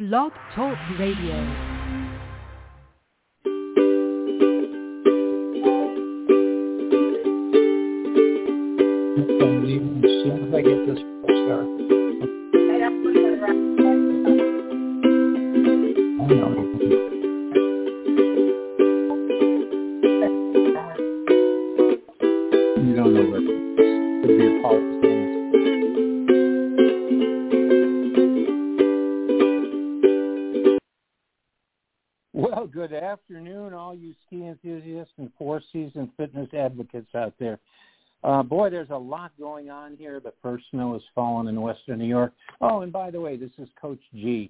Blog Talk Radio. As soon as I get this start. I know. You don't know what it could be a part. Well, good afternoon, all you ski enthusiasts and four-season fitness advocates out there. Boy, there's a lot going on here. The first snow has fallen in Western New York. Oh, and by the way, this is Coach G,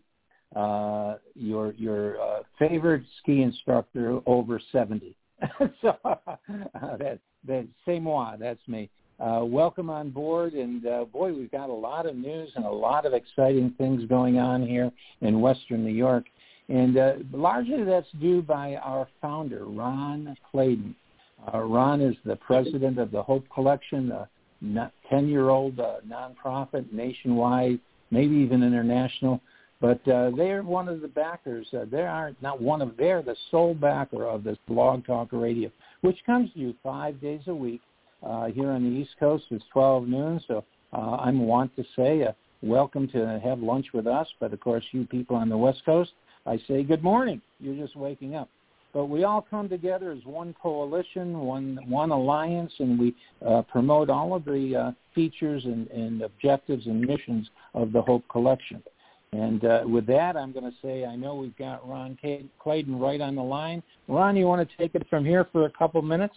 your favorite ski instructor over 70. So that's c'est moi. That's me. Welcome on board, and boy, we've got a lot of news and a lot of exciting things going on here in Western New York. And largely that's due by our founder, Ron Clayton. Ron is the president of the Hope Collection, a 10-year-old nonprofit nationwide, maybe even international. But they are one of the backers. They're the sole backer of this Blog Talk Radio, which comes to you 5 days a week. Here on the East Coast, it's 12 noon. So I want to say welcome to have lunch with us. But, of course, you people on the West Coast, I say good morning. You're just waking up. But we all come together as one coalition, one alliance, and we promote all of the features and objectives and missions of the Hope Collection. And with that, I'm going to say I know we've got Ron Clayton right on the line. Ron, you want to take it from here for a couple minutes?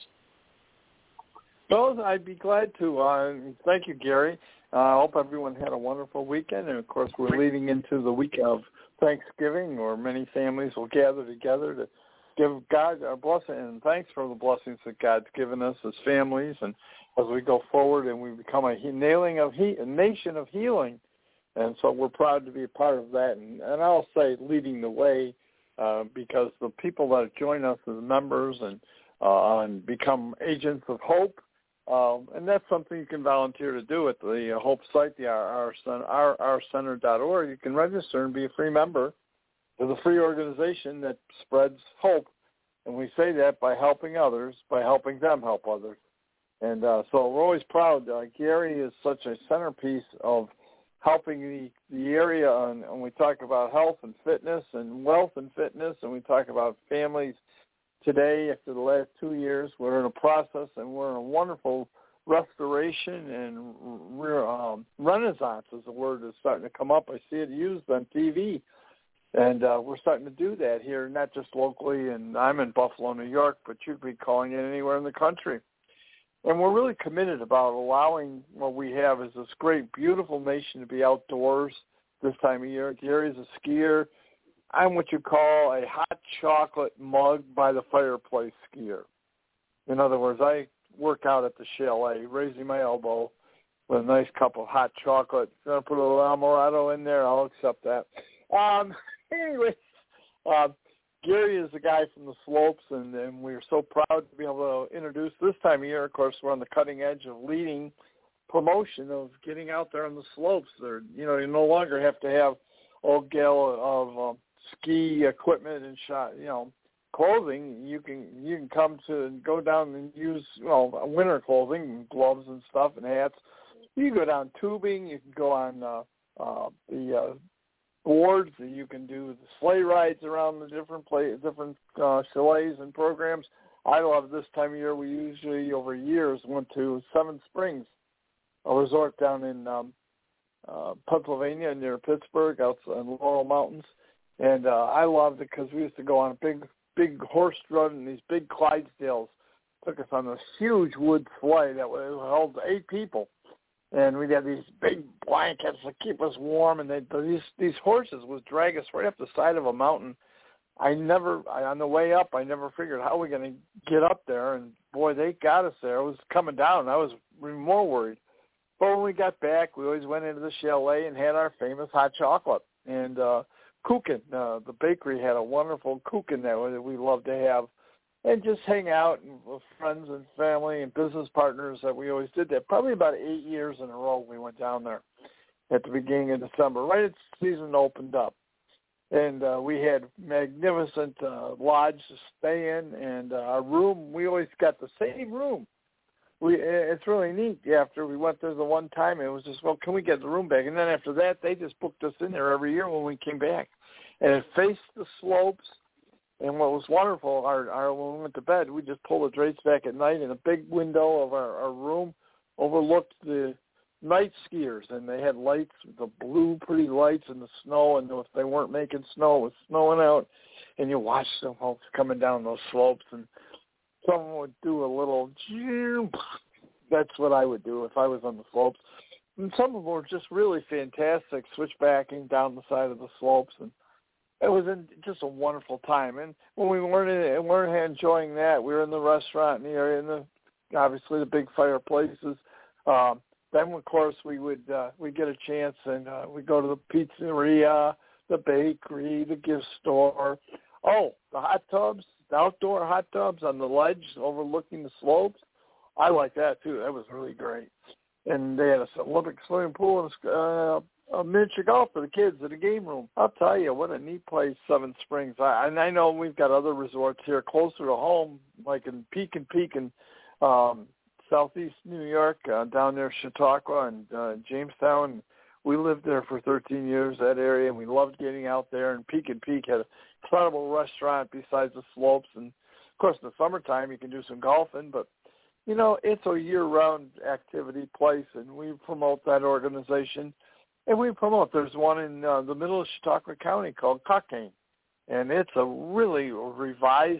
Well, I'd be glad to. Thank you, Gary. I hope everyone had a wonderful weekend. And, of course, we're leading into the week of Thanksgiving, where many families will gather together to give God our blessing and thanks for the blessings that God's given us as families, and as we go forward and we become a nation of healing. And so we're proud to be a part of that. And I'll say leading the way because the people that join us as members and become agents of hope, and that's something you can volunteer to do at the Hope site, the rrcenter.org. You can register and be a free member of the free organization that spreads hope. And we say that by helping others, by helping them help others. And so we're always proud. Gary is such a centerpiece of helping the area when we talk about health and fitness and wealth and fitness, and we talk about families. Today, after the last 2 years, we're in a process, and we're in a wonderful restoration and renaissance is the word that's starting to come up. I see it used on TV, and we're starting to do that here, not just locally, and I'm in Buffalo, New York, but you could be calling it anywhere in the country. And we're really committed about allowing what we have is this great, beautiful nation to be outdoors this time of year. Gary's a skier. I'm what you call a hot chocolate mug by the fireplace skier. In other words, I work out at the chalet, raising my elbow with a nice cup of hot chocolate. If you want to put a little Amorado in there, I'll accept that. Anyway, Gary is the guy from the slopes, and we're so proud to be able to introduce this time of year. Of course, we're on the cutting edge of leading promotion of getting out there on the slopes. You no longer have to have old gallon of ski equipment and clothing. You can come to and go down and use winter clothing and gloves and stuff and hats. You can go down tubing. You can go on the boards. You can do the sleigh rides around the different chalets and programs. I love this time of year. We usually over years went to Seven Springs, a resort down in Pennsylvania near Pittsburgh, out in Laurel Mountains. And I loved it because we used to go on a big horse run, and these big Clydesdales took us on this huge wood sleigh that held 8 people. And we'd have these big blankets to keep us warm, and these horses would drag us right up the side of a mountain. On the way up, I never figured how we're going to get up there, and boy, they got us there. It was coming down. I was more worried. But when we got back, we always went into the chalet and had our famous hot chocolate. And Kuchen, the bakery had a wonderful Kuchen that we love to have. And just hang out with friends and family and business partners that we always did that. Probably about 8 years in a row we went down there at the beginning of December, right as the season opened up. And we had magnificent lodge to stay in, and our room, we always got the same room. It's really neat. After we went there the one time, it was just, well, can we get the room back? And then after that, they just booked us in there every year when we came back. And it faced the slopes. And what was wonderful, when we went to bed, we just pulled the drapes back at night, and a big window of our room overlooked the night skiers, and they had lights, the blue pretty lights in the snow, and if they weren't making snow, it was snowing out, and you watched them folks coming down those slopes, and someone would do a little, that's what I would do if I was on the slopes. And some of them were just really fantastic, switchbacking down the side of the slopes, and it was just a wonderful time. And when we weren't enjoying that, we were in the restaurant in the area, and obviously the big fireplaces. Then, of course, we'd get a chance, and we'd go to the pizzeria, the bakery, the gift store. Oh, the hot tubs, the outdoor hot tubs on the ledge overlooking the slopes. I like that, too. That was really great. And they had an Olympic swimming pool and a miniature golf for the kids in the game room. I'll tell you, what a neat place, Seven Springs. And I know we've got other resorts here closer to home, like in Peak in southeast New York, down there, Chautauqua and Jamestown. We lived there for 13 years, that area, and we loved getting out there. And Peak had an incredible restaurant besides the slopes. And, of course, in the summertime, you can do some golfing. But, you know, it's a year-round activity place, and we promote that organization. And there's one in the middle of Chautauqua County called Cockane. And it's a really revised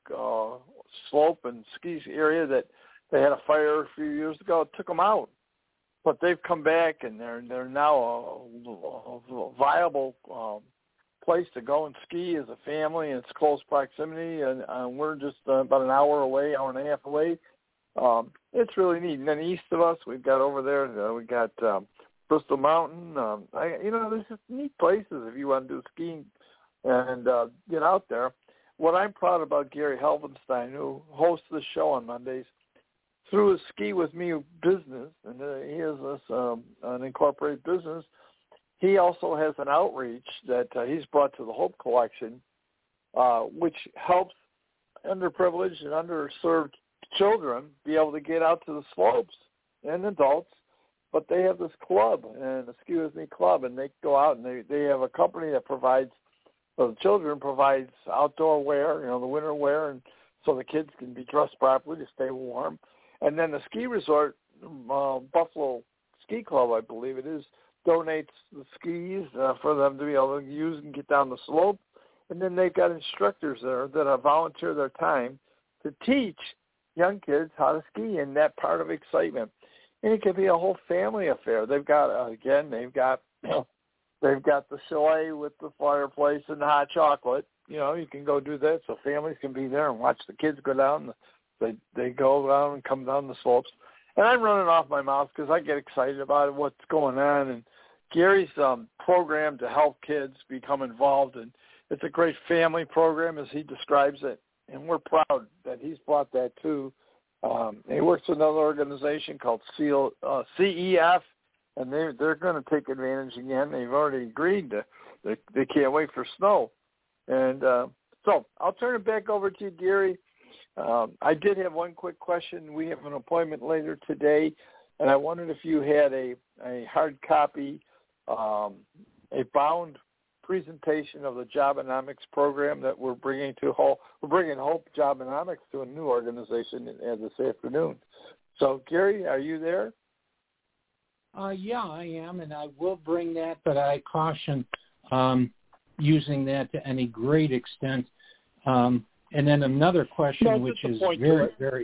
slope and ski area that they had a fire a few years ago. It took them out. But they've come back, and they're now a viable place to go and ski as a family, and it's close proximity. And we're just about an hour away, hour and a half away. It's really neat. And then east of us, we've got over there, we got Bristol Mountain. There's just neat places if you want to do skiing and get out there. What I'm proud about Gary Helvenstein, who hosts the show on Mondays, through his Ski With Me business, and he has an incorporated business, he also has an outreach that he's brought to the Hope Collection, which helps underprivileged and underserved children be able to get out to the slopes, and adults. But they have this club, and the Ski With Me club, and they go out, and they have a company that provides, for the children, provides outdoor wear, the winter wear, and so the kids can be dressed properly to stay warm. And then the ski resort, Buffalo Ski Club, I believe it is, donates the skis for them to be able to use and get down the slope. And then they've got instructors there that volunteer their time to teach young kids how to ski in that part of excitement. And it can be a whole family affair. They've got the chalet with the fireplace and the hot chocolate. You can go do that, so families can be there and watch the kids go down. They go down and come down the slopes. And I'm running off my mouth because I get excited about what's going on. And Gary's program to help kids become involved, and it's a great family program as he describes it. And we're proud that he's brought that too. He works with another organization called CEF, and they're going to take advantage again. They've already agreed they can't wait for snow. And so I'll turn it back over to you, Gary. I did have one quick question. We have an appointment later today, and I wondered if you had a hard copy, a bound presentation of the Jobonomics program that we're bringing to Hope. We're bringing Hope Jobonomics to a new organization this afternoon. So, Gary, are you there? Yeah, I am, and I will bring that, but I caution using that to any great extent. And then another question, which is very, very,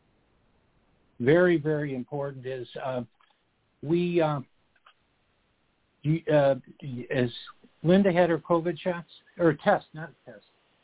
very, very important, is as Linda had her COVID shots or test, not test,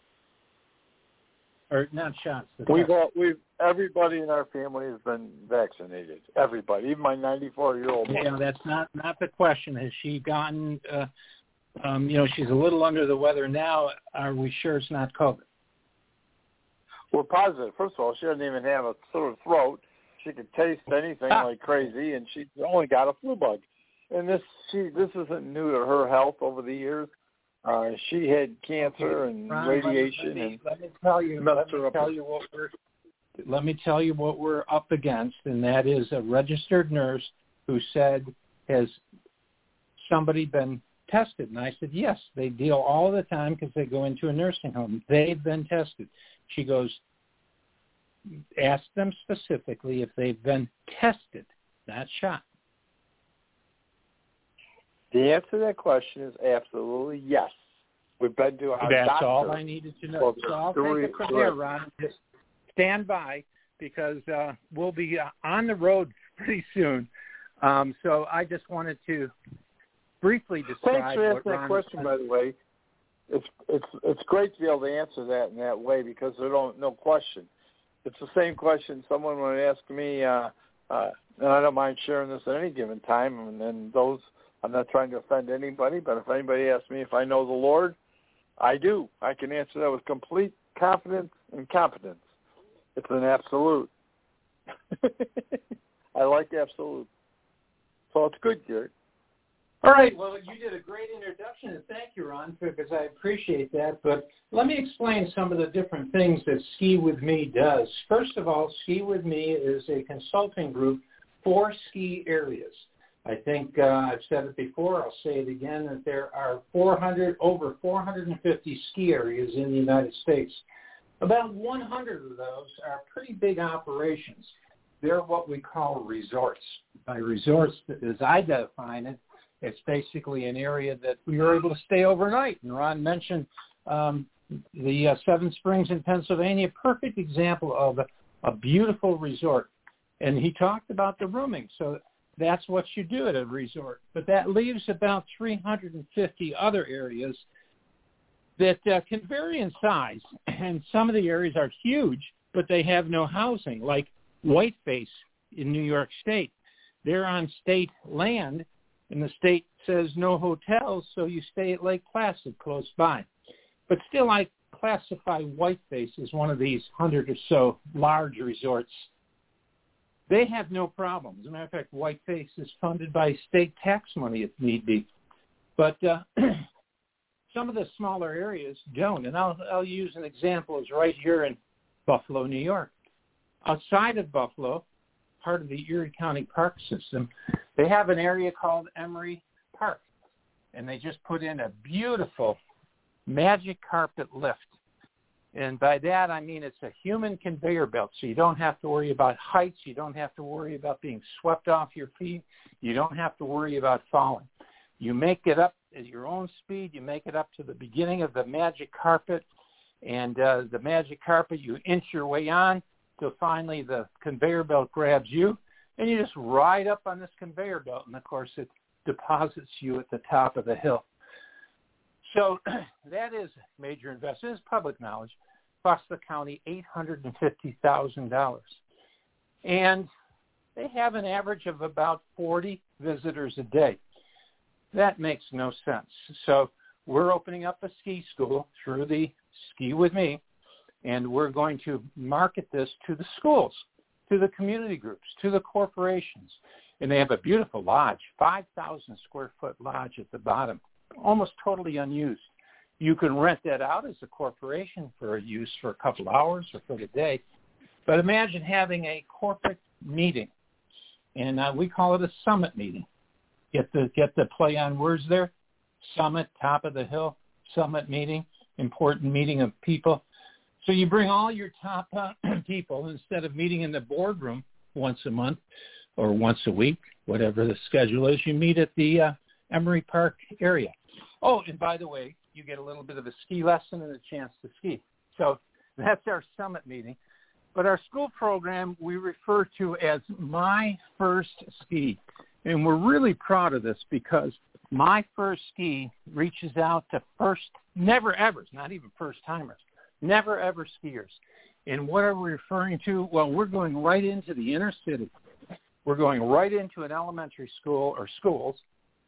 or not shots. Everybody in our family has been vaccinated. Everybody, even my 94-year-old mom. Yeah, that's not the question. Has she gotten? She's a little under the weather now. Are we sure it's not COVID? We're positive. First of all, she doesn't even have a sore throat. She could taste anything like crazy, and she's only got a flu bug. And this isn't new to her health over the years. She had cancer and Ron, radiation, let me tell you what we're up against, and that is a registered nurse who said, has somebody been tested? And I said, yes, they deal all the time because they go into a nursing home. They've been tested. She goes, ask them specifically if they've been tested, not shot. The answer to that question is absolutely yes. We've been to our That's doctor. all I needed to know. So I'll take it from there, Ron. Just stand by because we'll be on the road pretty soon. So I just wanted to briefly describe. Thanks for asking that question, by the way. It's great to be able to answer that in that way because no question. It's the same question someone would ask me, and I don't mind sharing this at any given time. And then I'm not trying to offend anybody, but if anybody asks me if I know the Lord, I do. I can answer that with complete confidence and competence. It's an absolute. I like absolute. So it's good, Gary. All right. Well, you did a great introduction, and thank you, Ron, because I appreciate that. But let me explain some of the different things that Ski With Me does. First of all, Ski With Me is a consulting group for ski areas. I think I've said it before. I'll say it again, that there are over 450 ski areas in the United States. About 100 of those are pretty big operations. They're what we call resorts. By resorts, as I define it, it's basically an area that we were able to stay overnight. And Ron mentioned the Seven Springs in Pennsylvania, perfect example of a beautiful resort. And he talked about the rooming. So that's what you do at a resort. But that leaves about 350 other areas that can vary in size. And some of the areas are huge, but they have no housing, like Whiteface in New York State. They're on state land, and the state says no hotels, so you stay at Lake Placid close by. But still, I classify Whiteface as one of these 100 or so large resorts. They have no problems. As a matter of fact, Whiteface is funded by state tax money if need be. But some of the smaller areas don't. And I'll use an example. It's right here in Buffalo, New York. Outside of Buffalo, part of the Erie County Park System, they have an area called Emery Park. And they just put in a beautiful magic carpet lift. And by that, I mean it's a human conveyor belt, so you don't have to worry about heights. You don't have to worry about being swept off your feet. You don't have to worry about falling. You make it up at your own speed. You make it up to the beginning of the magic carpet, and the magic carpet, you inch your way on till finally the conveyor belt grabs you, and you just ride up on this conveyor belt, and, of course, it deposits you at the top of the hill. So that is major investment. It's public knowledge. Cost the county $850,000. And they have an average of about 40 visitors a day. That makes no sense. So we're opening up a ski school through the Ski With Me, and we're going to market this to the schools, to the community groups, to the corporations. And they have a beautiful lodge, 5,000 square foot lodge at the bottom, almost totally unused. You can rent that out as a corporation for use for a couple hours or for the day. But imagine having a corporate meeting, and we call it a summit meeting. Get the play on words there. Summit, top of the hill, summit meeting, important meeting of people. So you bring all your top people, instead of meeting in the boardroom once a month or once a week, whatever the schedule is, you meet at the Emery Park area. Oh, and by the way, you get a little bit of a ski lesson and a chance to ski. So that's our summit meeting. But our school program we refer to as My First Ski. And we're really proud of this because My First Ski reaches out to never evers, not even first timers, never ever skiers. And what are we referring to? Well, we're going right into the inner city. We're going right into an elementary school or schools.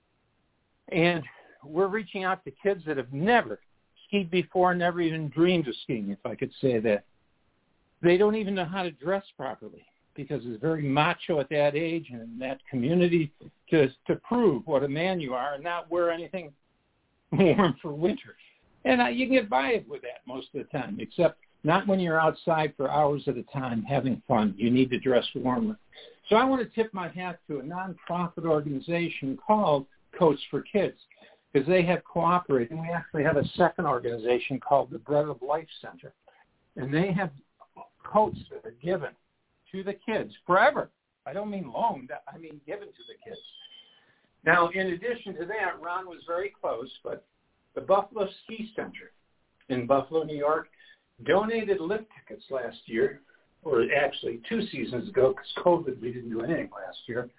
And we're reaching out to kids that have never skied before, never even dreamed of skiing, if I could say that. They don't even know how to dress properly because it's very macho at that age and in that community to prove what a man you are and not wear anything warm for winter. And you can get by with that most of the time, except not when you're outside for hours at a time having fun. You need to dress warmer. So I want to tip my hat to a nonprofit organization called Coats for Kids, because they have cooperated. And we actually have a second organization called the Bread of Life Center. And they have coats that are given to the kids forever. I don't mean loaned, I mean given to the kids. Now, in addition to that, Ron was very close, but the Buffalo Ski Center in Buffalo, New York, donated lift tickets last year, or actually 2 seasons ago, because COVID, we didn't do anything last year.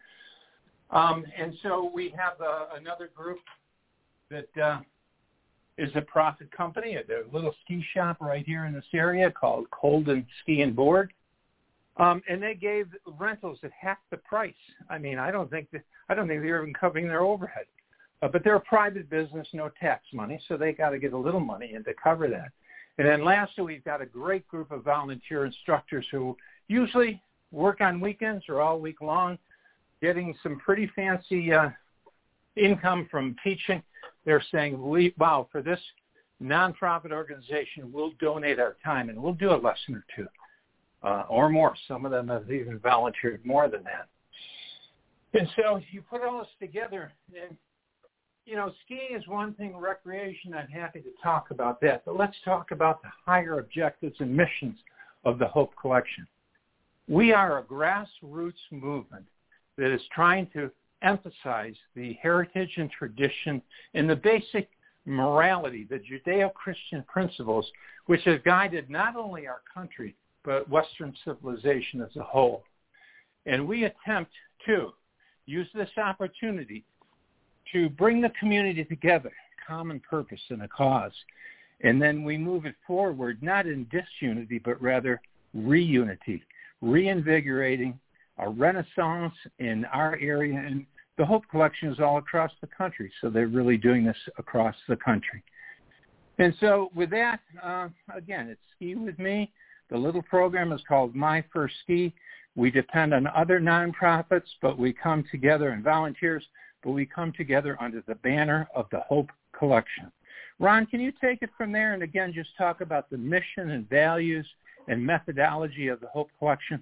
And so we have another group that is a profit company, a little ski shop right here in this area called Colden Ski and Board. And they gave rentals at half the price. I mean, I don't think they're even covering their overhead. But they're a private business, no tax money, so they got to get a little money in to cover that. And then lastly, we've got a great group of volunteer instructors who usually work on weekends or all week long, getting some pretty fancy income from teaching. They're saying, wow, for this nonprofit organization, we'll donate our time and we'll do a lesson or two or more. Some of them have even volunteered more than that. And so you put all this together, and you know, skiing is one thing, recreation, I'm happy to talk about that. But let's talk about the higher objectives and missions of the Hope Collection. We are a grassroots movement that is trying to emphasize the heritage and tradition and the basic morality, the Judeo-Christian principles, which have guided not only our country, but Western civilization as a whole. And we attempt to use this opportunity to bring the community together, common purpose and a cause. And then we move it forward, not in disunity, but rather reunity, reinvigorating a renaissance in our area. And the Hope Collection is all across the country, so they're really doing this across the country. And so with that, again, it's Ski With Me. The little program is called My First Ski. We depend on other nonprofits, but we come together, and volunteers, but we come together under the banner of the Hope Collection. Ron, can you take it from there and again just talk about the mission and values and methodology of the Hope Collection?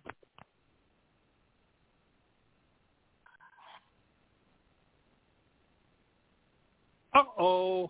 Uh-oh.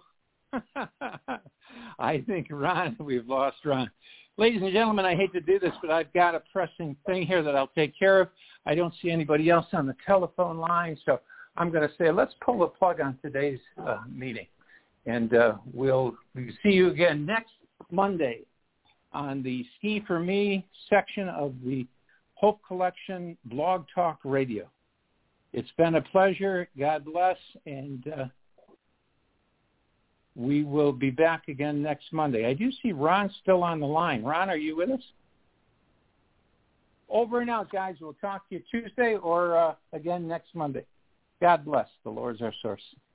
I think, Ron, we've lost Ron. Ladies and gentlemen, I hate to do this, but I've got a pressing thing here that I'll take care of. I don't see anybody else on the telephone line, so I'm going to say let's pull the plug on today's meeting. And we'll see you again next Monday on the Ski For Me section of the Hope Collection Blog Talk Radio. It's been a pleasure. God bless. And we will be back again next Monday. I do see Ron still on the line. Ron, are you with us? Over and out, guys. We'll talk to you Tuesday or again next Monday. God bless. The Lord's our source.